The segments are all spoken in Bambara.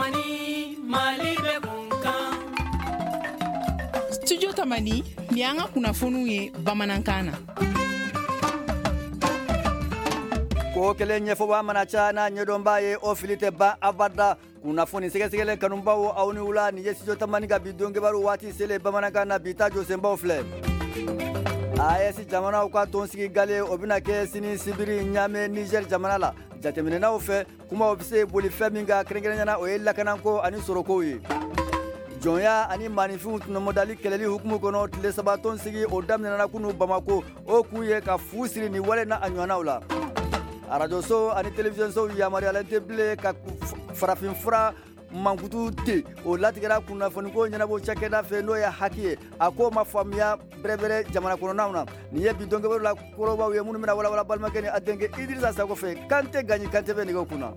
Tamani Mali be kunkan. Studio Tamani ni an ka kunnafoniw ye bamanankan na. Ko kelen ɲɛfɔba mana ca n'a ɲɛdɔnbaa ye o fili tɛ ban abada. Kunnafoni sɛgɛsɛgɛlen kanubaw aw ni wula ni ye Studio Tamani ka bi don kibaru waati selen bamanankan na bi ta jɔsenbaw filɛ. AES jamanaw ka tɔnsigi gale o bɛna kɛ sini sibiri Ɲame Niger jamana la. Jateminɛnaw fɛ kumaw bɛ se boli fɛn min ka kɛrɛnkɛrɛnnenya o ye lakanako ani sɔrɔkow ye. Jɔnya ani maanifinw tɔnɔmɔdali kɛlɛli hukumu kɔnɔ tile saba tɔnsigi o daminɛna kunu Bamako o kun ye ka fu siri ni wale na a ɲɔgɔnnaw la. Radio so ani télévision so yamariyalen tɛ bilen ka farafin fura mankutu te o latigɛra kunnafoniko ɲɛnabɔ cakɛda fɛ n'o ye haki ye a ko ma faamuya bɛrɛbɛrɛ jamana kɔnɔnaw na nin ye bi dɔnkɛbaru la kɔrɔbaw ye minnu bɛna walawala balimakɛ ni a denkɛ Idirisa Sako fɛ Kante Gaɲi Kante bɛ nɛgɛ kunna.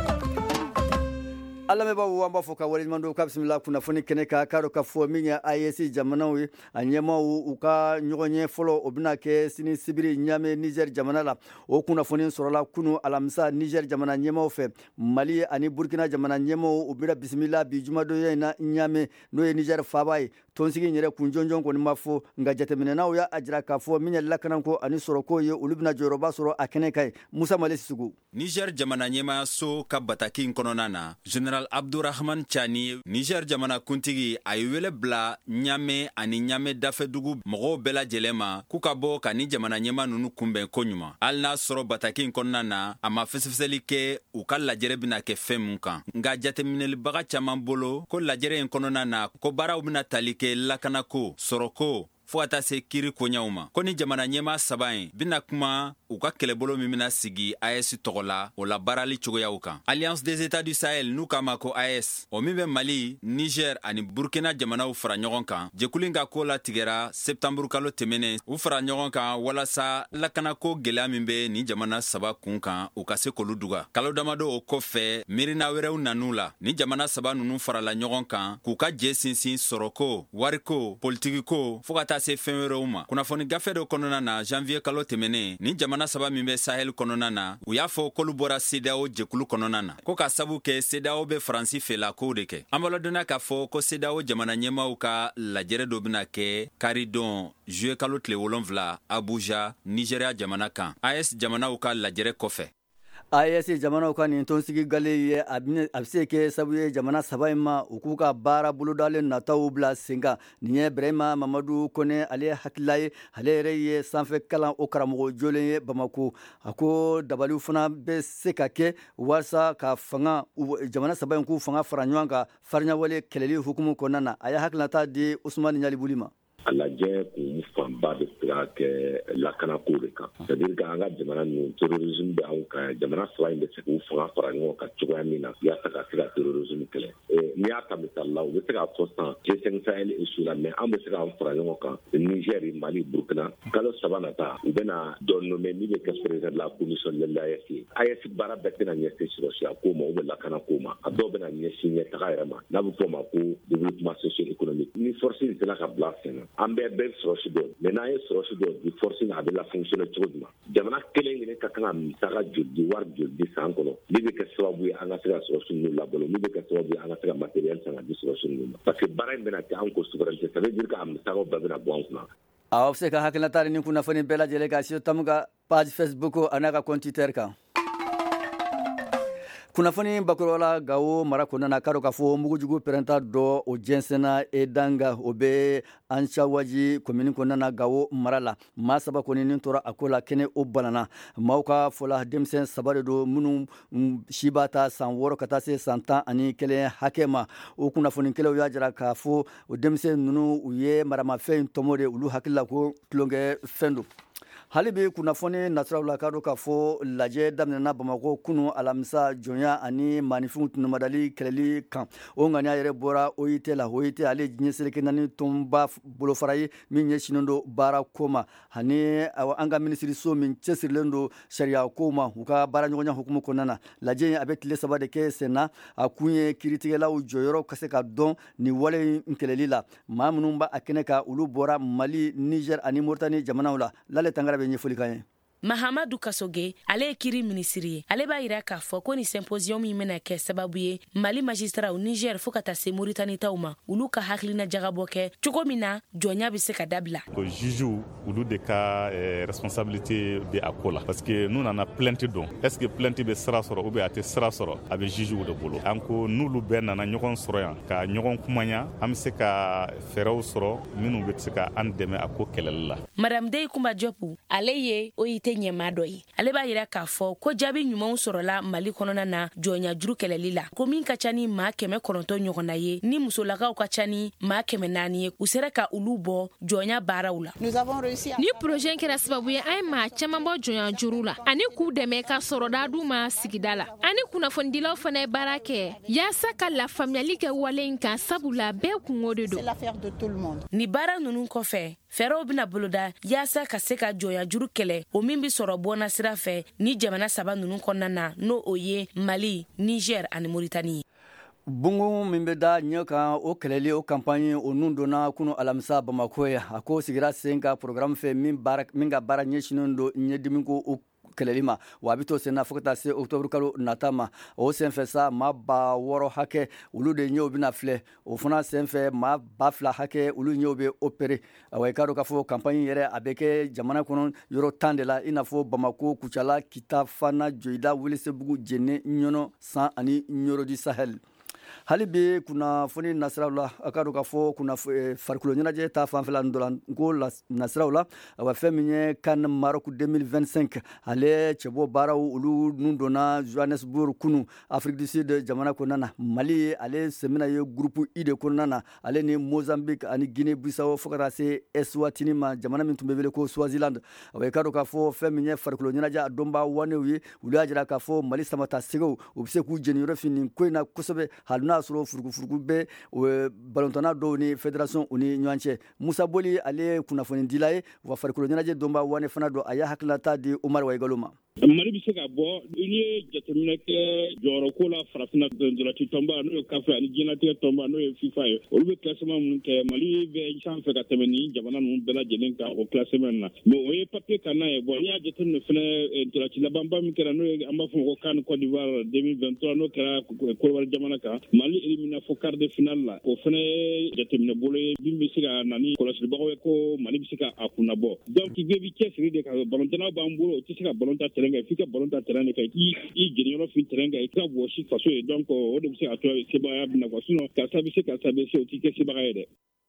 Alamɛbaw an b'a fɔ ka waleɲuman dɔn ka bisimila kunnafoni kɛnɛ kan k'a dɔn k'a fɔ min ye AES jamanaw ye a ɲɛmaaw u ka ɲɔgɔn ye fɔlɔ o bɛna kɛ sini sibiri Ɲame Niger jamana la o kunnafoni sɔrɔla kunu alamisa Niger jamana ɲɛmaaw fɛ Mali ani Burkina jamana ɲɛmaaw u bɛna bisimila bi jumadonya in na Ɲame n'o ye Niger faaba ye tɔnsigi in yɛrɛ kun jɔnjɔn kɔni ma fɔ nka jateminɛnaw y'a jira k'a fɔ min ye lakanako ani sɔrɔko ye olu bɛna jɔyɔrɔba sɔrɔ a kɛnɛ kan ye Musa Male Sisugu. Niger jamana ɲɛmaayaso ka bataki in kɔnɔna na General Abdurrahman Chani Niger jamana kuntigi a ye wele bila Ɲame ani Ɲame dafɛdugu mɔgɔw bɛɛ lajɛlen ma k'u ka bɔ ka ni jamana ɲɛma nunu kunbɛn ko ɲuman. Hali n'a sɔrɔ bataki in kɔnɔna na a ma fɛsɛfɛsɛli kɛ u ka lajɛrɛ bɛna kɛ fɛn mun kan. Nka jateminɛlibaga caman bolo ko lajɛrɛ in kɔnɔna na ko baaraw bɛna tali kɛ lakanako, sɔrɔko, fo ka taa se kiri koɲaw ma ko ni jamana ɲɛma saba in bena kuma u ka kɛlɛbolo min bena sigi AES tɔgɔ la o la baarali cogoyaw kan. Alliance des États du Sahel n'u k'a ma ko AES o min bɛ Mali, Niger ani Burkina jamanaw fara ɲɔgɔn kan jɛkulu ka ko latigɛra septamburu kalo tɛmɛnen u fara ɲɔgɔn kan walasa lakanako gwɛlɛya min bɛ ni jamana saba kun kan u ka se k'olu duga. Kalo damadɔ o kɔfɛ miirina wɛrɛw nan'u la ni jamana saba nunu farala ɲɔgɔn kan k'u ka jɛ sinsin sɔrɔko, wariko, politigiko fo ka taa se fɛn wɛrɛw ma. Kunnafoni gafe dɔ kɔnɔna na janvier kalo tɛmɛnen ni jamana saba min bɛ Sahel kɔnɔna na u y'a fɔ k'olu bɔra CEDEAO jɛkulu kɔnɔna na ko ka sabu kɛ CEDEAO bɛ Faransi fɛla kow de kɛ. An b'a ladɔnniya k'a fɔ ko CEDEAO jamana ɲɛmaaw ka lajɛrɛ dɔ bɛna kɛ karidon juillet kalo tile 7 Abuja, Nigeria jamana kan. AES jamanaw ka lajɛrɛ kɔfɛ. AES jamanaw ka nin tɔnsigi gale ye a bɛ se kɛ sabu ye jamana saba in ma u k'u ka baara bolodalen nataw bila sen kan nin ye Ibrahima Mamadu Kone ale hakilila ye ale yɛrɛ ye sanfɛ kalan o karamɔgɔ jolen ye Bamako a ko dabaliw fana bɛ se ka kɛ walasa ka fanga jamana saba in k'u fanga fara ɲɔgɔn kan fariɲawale kɛlɛli hukumu kɔnɔna na a ye hakilinata di Usmani Ɲalibuli ma. A lajɛ kun fanba bɛ se ka kɛ lakanako de kan. C'est-à-dire que an ka jamana ninnu terrorisme bɛ anw kan jamana saba in bɛ se k'u fanga fara ɲɔgɔn kan cogoya min na yaasa ka se ka terrorisme kɛlɛ. N'i y'a ta misali la u bɛ se ka fɔ sisan G5 Sahel échoué la mais an bɛ se k'an fara ɲɔgɔn kan Niger, Mali, Burkina kalo saba nata u bɛna dɔ nommer min bɛ kɛ président de la commission de l'AES ye. AES baara bɛɛ tɛna ɲɛsin sɔrɔsiya ko ma ou bien lakanako ma a dɔw bɛna ɲɛsin ɲɛtaga yɛrɛ ma n'a bɛ fɔ o ma ko développement socio-économique ni force in sera ka bila sen na an bɛɛ bɛ sɔrɔsi dɔ mais n'an ye sɔrɔsi dɔ di force in a bɛ la fonctionner cogo jumɛn jamana kelen kelen ka kan ka musaka joli di wari joli di san kɔnɔ min bɛ kɛ sababu ye an ka se ka sɔrɔsi ninnu labalo min bɛ kɛ sababu ye an ka se ka matériel san ka di sɔrɔsi ninnu ma parce que baara in bɛna kɛ an ko souveraineté ça veut dire que a musakaw bɛɛ bɛna bɔ an kunna. A bɛ se ka hakilinata ni kunnafoni bɛɛ lajɛlen ka Studio Tamu ka page Facebook a n'a ka compte Twitter kan. Kunnafoni bakɔrɔ la Gawo mara kɔnɔna na k'a dɔn k'a fɔ mugujugu pɛrɛnta dɔ o jɛnsɛnna Edanga o bɛ Anchawaji commune kɔnɔna na Gawo mara la maa saba kɔni nin tora a ko la kɛnɛ o banana maaw ka fɔla denmisɛn saba de don minnu si b'a ta san 6 ka taa se san 11 hakɛ ma o kunnafonikɛlaw y'a jira k'a fɔ o denmisɛn ninnu u ye maramafɛn tɔmɔ de olu hakili la ko tulonkɛ fɛn don. Hali bi kunnafoni nasiraw la k'a dɔn k'a fɔ lajɛ daminɛna Bamako kunu alamisa jɔnya ani maanifinw tunmadali kɛlɛli kan o ŋaniya yɛrɛ bɔra OIT la OIT ale ɲɛseleke naani tɔnba bolofara ye min ɲɛsinnen don baara ko ma ani an ka minisiriso min cɛsirilen don sariya ko ma u ka baara ɲɔgɔnya hukumu kɔnɔna na lajɛ in a bɛ tile 3 de kɛ sen na a kun ye kiiritigɛlaw jɔyɔrɔ ka se ka dɔn nin wale in kɛlɛli la maa minnu b'a kɛnɛ kan olu bɔra Mali, Niger ani Mauritanie jamanaw la Lale Tangara bɛ ɲɛfɔli kan ye. Mahamadou Kassoge ale ye kiri minisiri ye ale b'a yira k'a fɔ ko ni symposium min bɛna kɛ sababu ye Mali magistrat u Niger fo ka taa se Mauritanie taw ma olu ka hakilina jagabɔ kɛ cogo min na jɔnya bɛ se ka dabila. Ko juge olu de ka responsabilité bɛ a ko la parce que nous nana plainte don est-ce que plainte bɛ sira sɔrɔ ou bien a tɛ sira sɔrɔ a bɛ juge de bolo an ko n'olu bɛɛ nana ɲɔgɔn sɔrɔ yan ka ɲɔgɔn kumanya an bɛ se ka fɛɛrɛw sɔrɔ minnu bɛ se ka an dɛmɛ a ko kɛlɛli la. Madame Dey Kumba Diop ale ye OIT ɲɛmaa dɔ ye ale b'a yira k'a fɔ ko jaabi ɲumanw sɔrɔla Mali kɔnɔna na jɔnya juru kɛlɛli la ko min ka ca ni maa 900 ɲɔgɔn na ye ni musolakaw ka ca ni maa 400 ye u sera ka olu bɔ jɔnya baaraw la. Ni projet kɛra sababu ye an ye maa caman bɔ jɔnya juru la ani k'u dɛmɛ ka sɔrɔda d'u ma sigida la ani kunnafonidilaw fana ye baara kɛ yaasa ka lafaamuyali kɛ wale in kan sabula bɛɛ kungo de don. Ni baara ninnu kɔfɛ fɛɛrɛw bɛna boloda yaasa ka se ka jɔnya juru kɛlɛ o min bɛ sɔrɔ bɔna sira fɛ ni jamana 3 ninnu kɔnɔna na n'o o ye Mali, Niger ani Mauritanie. Bungu min bɛ da ɲɛ kan o kɛlɛli o campagne o nun donna kunu alamisa Bamako ya a ko sigira sen ka programme fɛ min ka baara ɲɛsinnen don ɲɛdimi ko o kɛlɛli ma wa a bɛ to sen na fo ka taa se octobre kalo nata ma o senfɛ sa maa 600 hakɛ olu de ɲɛw bɛna filɛ o fana senfɛ maa 2000 hakɛ olu ɲɛw bɛ opéré wa i ka dɔn k'a fɔ campagne yɛrɛ a bɛ kɛ jamana kɔnɔ yɔrɔ 10 de la i n'a fɔ Bamako, Kucala, Kita, Fana, Joila, Welesebugu, Djenne, Ɲɔnɔ, San ani Ɲoro du Sahel. hali bi kunnafoni nasiraw la a ka dɔn k'a fɔ farikolo ɲɛnajɛ ta fanfɛla ndolan ko nasiraw la wa fɛn min ye CAN Maroc 2025 ale cɛbɔ baaraw olu nun donna Johannesburg kunu Afrique du Sud jamana kɔnɔna na Mali ale semina ye groupe I de kɔnɔna na ale ni Mozambique ani Guinée Bissau fo ka taa se Eswatini ma jamana min tun bɛ wele ko Swaziland wa i ka dɔn k'a fɔ fɛn min ye farikolo ɲɛnajɛ a dɔnba wanew ye olu y'a jira k'a fɔ Mali samata segew u bɛ se k'u jeni yɔrɔ fin nin ko in na kosɛbɛ hali n'a sɔrɔ furugufurugu bɛ balontana dɔw ni fédération u ni ɲɔgɔn cɛ Musa Boli ale ye kunnafoni dila ye wa farikolo ɲɛnajɛ dɔnba wane fana don a y'a hakilinata di Umar Waigalo ma. Mali bɛ se ka bɔ ni ye jateminɛ kɛ jɔyɔrɔko la farafinna dɔlati tɔnba n'o ye kafe ani diɲɛlatigɛ tɔnba n'o ye FIFA ye olu bɛ classement minnu kɛ Mali bɛ sanfɛ ka tɛmɛ ni jamana ninnu bɛɛ lajɛlen kan o classement na mais o ye papier kan na ye bon n'i y'a jateminɛ fɛnɛ dɔlati labanba min kɛra n'o ye an b'a fɔ ko CAN Côte d'Ivoire 2023 n'o kɛra Côte jamana kan Mali élimina fo quart de finale la o fɛnɛ jateminɛ bolo ye min bɛ se ka na ni kɔlɔsibagaw ye ko Mali bɛ se ka a kunna bɔ donc i bɛɛ bɛ cɛsiri de ka balontana b'an bolo o tɛ se ka balontan f'i ka balon ta terrain kan i jɛniyɔrɔ fin terrain kan i ka wɔsi faso ye donc o de bɛ se ka to sebagaya bɛna quoi sinon karisa bɛ se karisa bɛ se o t'i kɛ sebaga ye dɛ.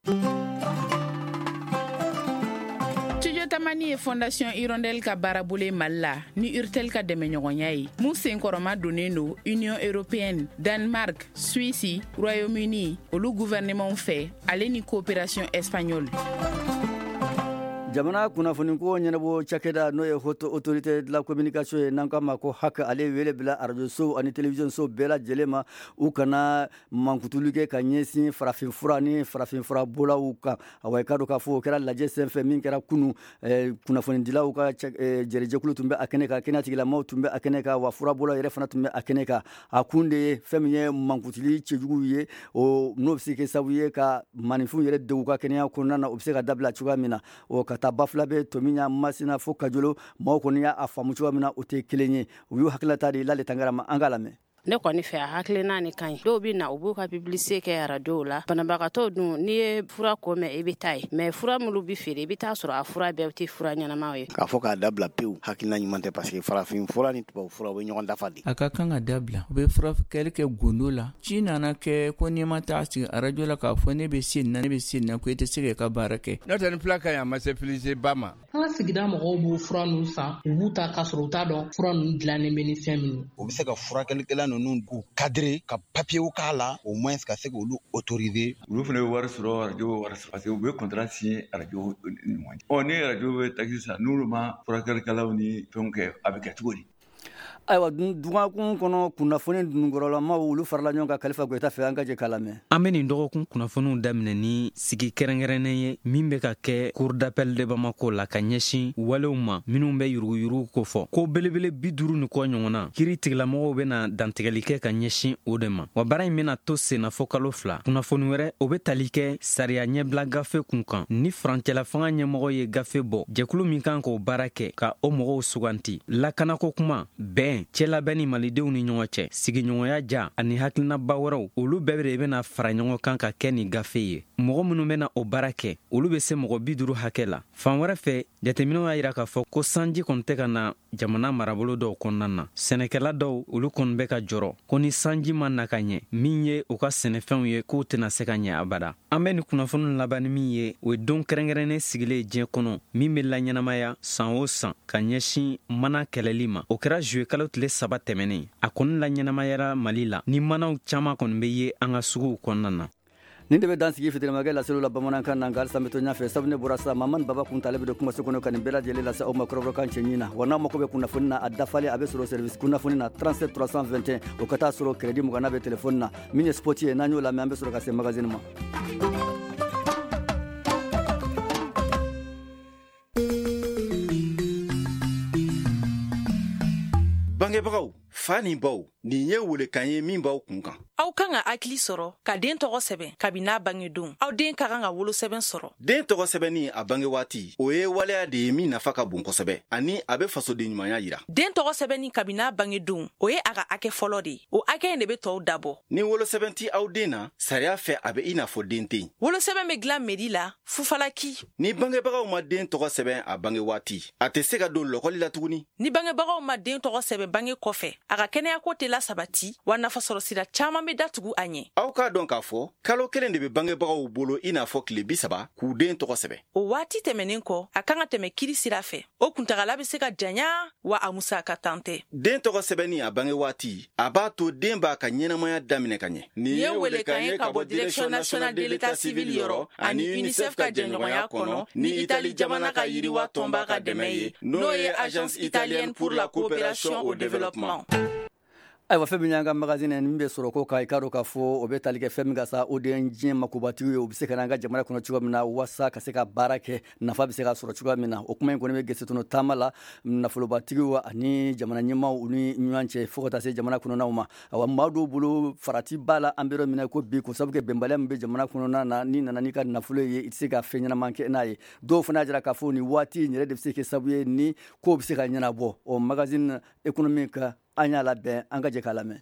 Studio Tamani ye Fondation Hirondelle ka baarabolo Mali la ni Urtel ka dɛmɛɲɔgɔnya ye mun senkɔrɔma donnen don Union Européenne, Danemark, Suisse, Royaume-Uni olu gouvernement fɛ ale ni coopération espagnole. jamana kunnafoni ko ɲɛnabɔ cakɛda n'o ye haute autorité de la communication ye n'an k'a ma ko HAC ale wele bila radio so ani télévision so bɛɛ lajɛlen ma u kana mankutuli kɛ ka ɲɛsin farafinfura ni farafinfura bolaw kan awa i ka dɔn k'a fɔ o kɛra lajɛ sen fɛ min kɛra kunu kunnafonidilaw ka jɛrɛjɛkulu tun bɛ a kɛnɛ kan kɛnɛyatigilamaw tun bɛ a kɛnɛ kan wa furabɔlaw yɛrɛ fana tun bɛ a kɛnɛ kan a kun de ye fɛn min ye mankutuli cɛjugu ye o n'o bɛ se kɛ sababu ye ka maninfinw yɛrɛ degun ka kɛnɛya kɔnɔna na o bɛ se ka dabila cogoya min na o ka taa bafula bɛ Tomiɲa Masina fo Kajolo maaw kɔni y'a faamu cogoya min na o tɛ kelen ye u y'u hakilata de Lale Tangara ma an k'a lamɛn. Ne kɔni fɛ a hakilina ni kan ye dɔw bɛ na u b'u ka publicité kɛ radio la banabagatɔw dun n'i ye fura ko mɛn i bɛ taa ye mais fura minnu bɛ feere i bɛ taa sɔrɔ a fura bɛɛ tɛ fura ɲɛnamaw ye k'a fɔ k'a dabila pewu hakilina ɲuman tɛ parce que farafin fura ni tubabu fura u bɛ ɲɔgɔn dafa de a ka kan ka dabila u bɛ furakɛli kɛ gundo la ci nana kɛ ko n'i ma taa sigi radio la k'a fɔ ne bɛ se nin na ne bɛ se nin na ko i tɛ se k'i ka baara kɛ n'o tɛ ni fila ka ɲi a ma se filise ba ma an ka sigida mɔgɔw b'o fura ninnu san u b'u ta k'a sɔrɔ u t'a dɔn fura ninnu dilannen bɛ ni fɛn minnu u bɛ se ka furakɛlikɛla ninnu k'u ka papiyew k'a la au moins ka se k'olu autoriser olu fana bɛ wari sɔrɔ radio bɛ wari sɔrɔ parce que u bɛ contrat signé radio ni ɲɔgɔn cɛ ni radio bɛ taxi san n'olu ma furakɛlikɛlaw ni fɛnw kɛ a bɛ kɛ cogo di ayiwa dungakun kɔnɔ kunnafoni dungɔrɔlamaw olu farala ɲɔgɔn kan Kalifa Goyita fɛ an ka jɛ k'a lamɛn. An bɛ nin dɔgɔkun kunnafoniw daminɛ ni sigi kɛrɛnkɛrɛnnen ye min bɛ ka kɛ Cour d'appel de Bamako la ka ɲɛsin walew ma minnu bɛ yuruguyurugu ko fɔ ko belebele 50 ni kɔ ɲɔgɔn na kiiri tigilamɔgɔw bɛna dantigɛli kɛ ka ɲɛsin o de ma wa baara in bɛna to senna fɔ kalo 2 kunnafoni wɛrɛ o bɛ tali kɛ sariya ɲɛbila gafe kun kan ni farancɛla fanga ɲɛmɔgɔ ye gafe bɔ jɛkulu min kan k'o baara kɛ ka o mɔgɔw suganti lakanako kuma bɛn cɛlabɛn ni malidenw ni ɲɔgɔn cɛ sigiɲɔgɔnya ja ani hakilinaba wɛrɛw olu bɛɛ de bɛna fara ɲɔgɔn kan ka kɛ nin gafe ye mɔgɔ minnu bɛna o baara kɛ olu bɛ se mɔgɔ 50 hakɛ la fan wɛrɛ fɛ jateminɛw y'a yira k'a fɔ ko sanji kɔni tɛ ka na jamana marabolo dɔw kɔnɔna na sɛnɛkɛla dɔw olu kɔni bɛ ka jɔrɔ ko ni sanji ma na ka ɲɛ min ye u ka sɛnɛfɛnw ye k'u tɛna se ka ɲɛ abada an bɛ nin kunnafoni laban ni min ye o ye don kɛrɛnkɛrɛnnen sigilen diɲɛ kɔnɔ min bɛ laɲɛnamaya san o san ka ɲɛsin mana kɛlɛli ma o kɛra juye kalo tile 3 tɛmɛnen a kɔni laɲɛnamayara Mali la ni manaw caman kɔni bɛ ye an ka suguw kɔnɔna na nin de bɛ dansigi fitirimakɛ laseliw la bamanankan na nka halisa n bɛ to ɲɛfɛ sabu ne bɔra sa Mamani Baba Kunta ale bɛ don kumaso kɔnɔ ka nin bɛɛ lajɛlen lase aw ma kɔrɔbɔrɔkan cɛ ɲin na wa n'aw mako bɛ kunnafoni na a dafalen a bɛ sɔrɔ service kunnafoni na 37 321 o ka taa sɔrɔ crédit mugana bɛ telefoni na min ye sport ye n'an y'o lamɛn an bɛ sɔrɔ ka se magazine ma. Bangebagaw fa ni baw nin ye welekan ye min b'aw kun kan. Aw kan ka hakili sɔrɔ ka den tɔgɔ sɛbɛn kabin'a bangedon. Aw den ka kan ka wolo sɛbɛn sɔrɔ. Den tɔgɔ sɛbɛnni a bange waati o ye waleya de ye min nafa ka bon kosɛbɛ ani a bɛ fasoden ɲumanya yira. Den tɔgɔ sɛbɛnni kabin'a bangedon o ye a ka hakɛ fɔlɔ de ye. O hakɛ in de bɛ tɔw dabɔ. Ni wolo sɛbɛn ti aw den na sariya fɛ a bɛ i n'a fɔ den tɛ yen. Wolo sɛbɛn bɛ dilan mairie la Fufalaki. Ni bangebagaw ma den tɔgɔ sɛbɛn a bange waati a tɛ se ka don lɔkɔli la tuguni. Ni bangebagaw ma den tɔgɔ sɛbɛn bange kɔfɛ a ka kɛnɛya ko tɛ la sabati wa nafa sɔrɔ sira caman bɛ datugu a ɲɛ. Aw k'a dɔn k'a fɔ kalo kelen de bɛ bangebagaw bolo i n'a fɔ tile 30 k'u den tɔgɔ sɛbɛn. O waati tɛmɛnen kɔ a kan ka tɛmɛ kiiri sira fɛ o kuntagala bɛ se ka janya wa a musaka tan tɛ. Den tɔgɔ sɛbɛnni a bange waati a b'a to den b'a ka ɲɛnamaya daminɛ ka ɲɛ. Nin ye welekan ye ka bɔ Direction nationale de l'état civil yɔrɔ ani UNICEF ka jɛɲɔgɔnya kɔnɔ ni Itali jamana ka yiriwa tɔnba ka dɛmɛ ye n'o ye Agence italienne pour la coopération au développement. ayiwa fɛn min y'an ka magazine min bɛ sɔrɔ ko ka i k'a dɔn k'a fɔ o bɛ tali kɛ fɛn min ka sa o de ye diɲɛ makobatigiw ye o bɛ se ka na an ka jamana kɔnɔ cogoya min na walasa ka se ka baara kɛ nafa bɛ se ka sɔrɔ cogoya min na o kuma in kɔni bɛ gesetɔnɔ taama la nafolobatigiw ani jamana ɲɛmaaw ni ɲɔgɔn cɛ fo ka taa se jamana kɔnɔnaw ma awa maa dɔw bolo farati b'a la an bɛ yɔrɔ min na ko bi ko sabu kɛ bɛnbaliya min bɛ jamana kɔnɔna na ni nana n'i ka nafolo ye i tɛ se ka fɛn ɲɛnaman kɛ n'a ye dɔw fana y'a jira k'a fɔ nin waati in yɛrɛ de bɛ se kɛ sabu ye ni kow bɛ se ka ɲɛnabɔ o magazine économique an y'a labɛn an ka jɛ k'a lamɛn.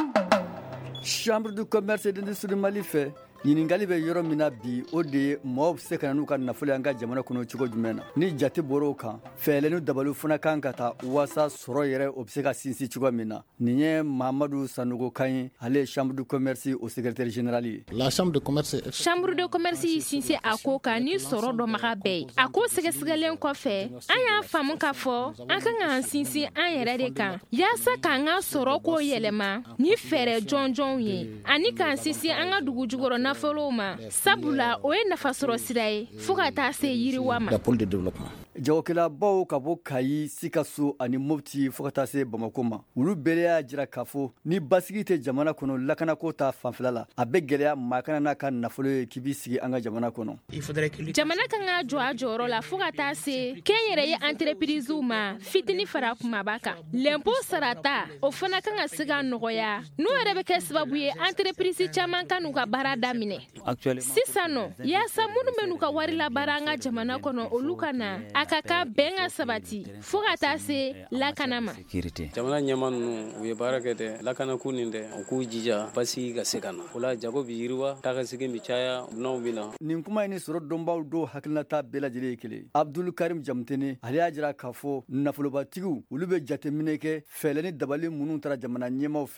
Chambre du commerce et d'industrie Mali fɛ ɲiningali bɛ yɔrɔ min na bi o de ye mɔgɔw bɛ se ka na n'u ka nafolo an ka jamana kɔnɔ cogo jumɛn na ni jate bɔra o kan fɛɛrɛ ni dabaliw fana kan ka taa waasa sɔrɔ yɛrɛ o bɛ se ka sinsin cogoya min na nin ye Mahamadu Sanogo kan ye ale ye chambre du commerce o secrétaire général ye. La chambre de commerce y'i sinsin a ko kan ni sɔrɔ dɔnbaga bɛɛ ye a ko sɛgɛsɛgɛlen kɔfɛ an y'a faamu k'a fɔ an kan k'an sinsin an yɛrɛ de kan yaasa k'an ka sɔrɔ ko yɛlɛma ni fɛɛrɛ jɔnjɔnw ye ani k'an sinsin an ka dugu jukɔrɔ nafolow ma sabula o ye nafa sɔrɔ sira ye fo ka taa se yiriwa ma. Jagokɛlabaw ka bɔ Kayi, Sikaso ani Mopti fo ka taa se Bamako ma olu bɛɛ y'a jira k'a fɔ ni basigi tɛ jamana kɔnɔ lakanako ta fanfɛla la a bɛ gɛlɛya maa kana n'a ka nafolo ye k'i b'i sigi an ka jamana kɔnɔ. Jamana kan ka jɔ a jɔyɔrɔ la fo ka taa se kɛnyɛrɛye entreprisew ma fitini fara kumaba kan l'impôt sarata o fana kan ka se ka nɔgɔya n'o yɛrɛ bɛ kɛ sababu ye entreprise caman ka n'u ka baara daminɛ sisan nɔ yaasa minnu bɛ n'u ka wari labaara an ka jamana kɔnɔ olu ka na a ka ka bɛn ka sabati fo ka taa se lakana ma. Jamana ɲɛma ninnu u ye baara kɛ dɛ lakanako nin dɛ u k'u jija basigi ka se ka na o la jago bi yiriwa takasigi bi caya dunanw bi na. Nin kuma ni sɔrɔ dɔnbaw dɔw hakilinata bɛɛ lajɛlen ye kelen Abdul Karim Jamtene ale y'a jira k'a fɔ nafolobatigiw olu bɛ jateminɛ kɛ fɛɛrɛ ni dabali minnu taara jamana ɲɛmaw fɛ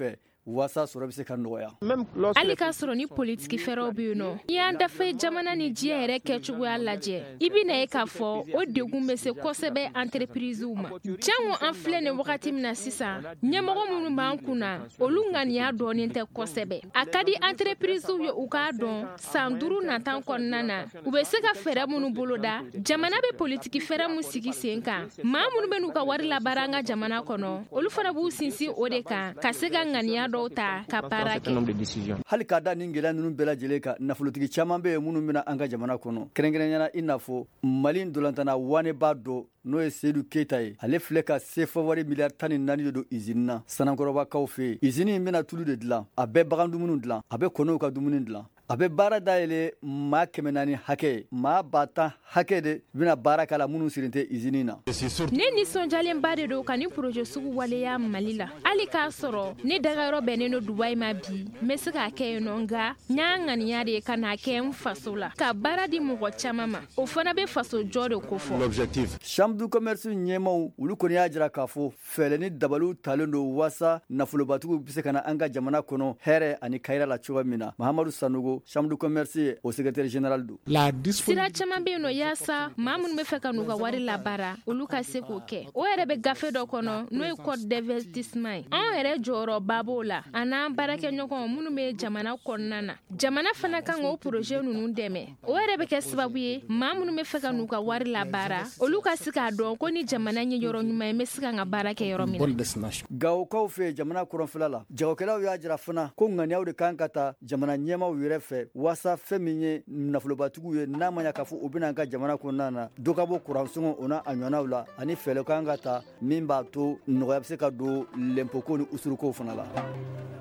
wasa sɔrɔ bɛ se ka nɔgɔya. hali k'a sɔrɔ ni politiki fɛɛrɛw bɛ yen nɔ n'i y'an dafa jamana ni diɲɛ yɛrɛ kɛcogoya lajɛ i bɛ na ye k'a fɔ o degun bɛ se kosɛbɛ entreprisew ma. jango an filɛ nin wagati min na sisan ɲɛmɔgɔ minnu b'an kun na olu ŋaniya dɔɔnin tɛ kosɛbɛ. a ka di entreprisew ye u k'a dɔn san 5 natan kɔnɔna na u bɛ se ka fɛɛrɛ minnu boloda jamana bɛ politiki fɛɛrɛ min sigi sen kan maa minnu bɛ n'u ka wari labaara an ka jamana kɔnɔ olu fana b'u sinsin o de kan ka se ka ŋaniya dɔw ta ka baara kɛ. hali k'a da nin gɛlɛya ninnu bɛɛ lajɛlen kan nafolotigi caman bɛ yen minnu bɛna an ka jamana kɔnɔ kɛrɛnkɛrɛnyana i n'a fɔ mali dolantana waneba dɔ n'o ye seyidu keyita ye ale filɛ ka sefa wari miliyari 14 de don izini na sanakɔrɔbakaw fɛ yen. izini in bɛna tulu de dilan a bɛ bagan dumuni dilan a bɛ kɔnɔw ka dumuni dilan a bɛ baara dayɛlɛ maa 400 hakɛ maa 10 hakɛ de bɛna baara k'a la minnu sirin tɛ izini na. ne nisɔndiyalenba de don ka ni projet sugu waleya mali la hali k'a sɔrɔ ne dagayɔrɔ bɛnnen don dubayi ma bi n bɛ se k'a kɛ yen nɔ nka n y'a ŋaniya de ka n'a kɛ n faso la ka baara di mɔgɔ caman ma o fana bɛ faso jɔ de ko fɔ. chambre du commerce ɲɛmaw olu kɔni y'a jira k'a fɔ fɛɛrɛ ni dabaliw talen don waasa nafolobatigiw bɛ se ka na an ka jamana kɔnɔ hɛrɛ ani kayira la cogoya min na. mahamadu sanogo chambre du commerce o secrétaire général do. sira caman bɛ yen nɔ yaasa maa minnu bɛ fɛ ka n'u ka wari labaara olu ka se k'o kɛ o yɛrɛ bɛ gafe dɔ kɔnɔ n'o ye code d'investissement ye anw yɛrɛ jɔyɔrɔba b'o la a n'an baarakɛɲɔgɔnw minnu bɛ jamana kɔnɔna na jamana fana kan k'o projet ninnu dɛmɛ o yɛrɛ bɛ kɛ sababu ye maa minnu bɛ fɛ ka n'u ka wari labaara olu ka se k'a dɔn ko ni jamana ɲɛ yɔrɔ ɲuman ye n bɛ se ka n ka baara kɛ yɔrɔ min na. gawokaw fɛ jamana kɔrɔnfɛla la jagokɛlaw y'a jira fana ko ŋaniyaw de kan ka ta jamana ɲɛmaw yɛrɛ fɛ waasa fɛn min ye nafolobatigiw ye n'a ma ɲa k'a fɔ u bɛna an ka jamana kɔnɔna na dɔ ka bɔ kuransɔngɔ o n'a a ɲɔgɔnnaw la ani fɛɛrɛ kan ka ta min b'a to nɔgɔya bɛ se ka don lɛnpoko ni usurukow fana la.